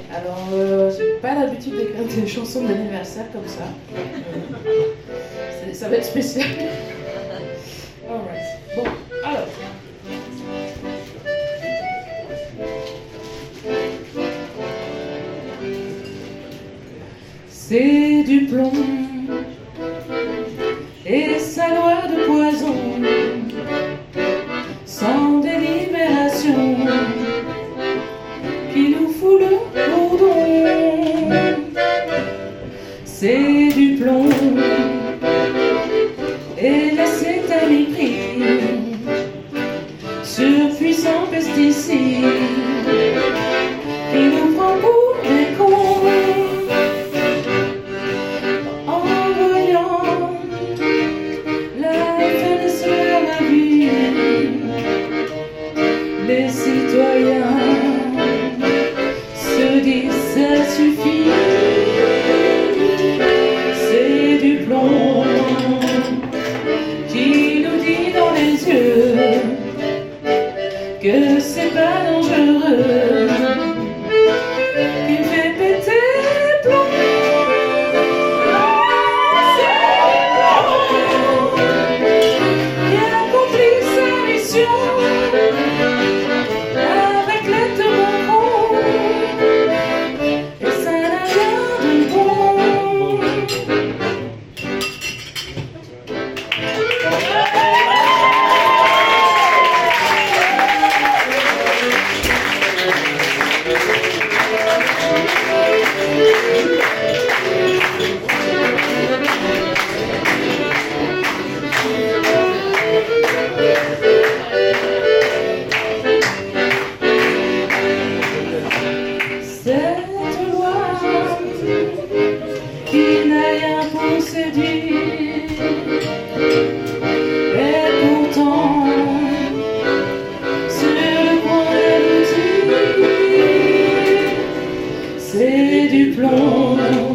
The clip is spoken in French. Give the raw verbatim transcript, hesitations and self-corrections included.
Alors, euh, j'ai pas l'habitude d'écrire des chansons d'anniversaire comme ça. Euh, ça va être spécial. Alright. Bon, alors. C'est du plomb et sa loi de poison, sans délibération, qui nous fout le bourdon. C'est du plomb et l'acétamipride, surpuissant pesticide, qui nous prend pour des cons. Les citoyens se disent ça suffit, c'est du plomb qui nous dit dans les yeux que c'est pas dangereux, qui fait péter les plombs. C'est qui accomplit sa mission. Cette loi qui n'a rien pour séduire, et pourtant sur le point d'aboutir, c'est du plomb.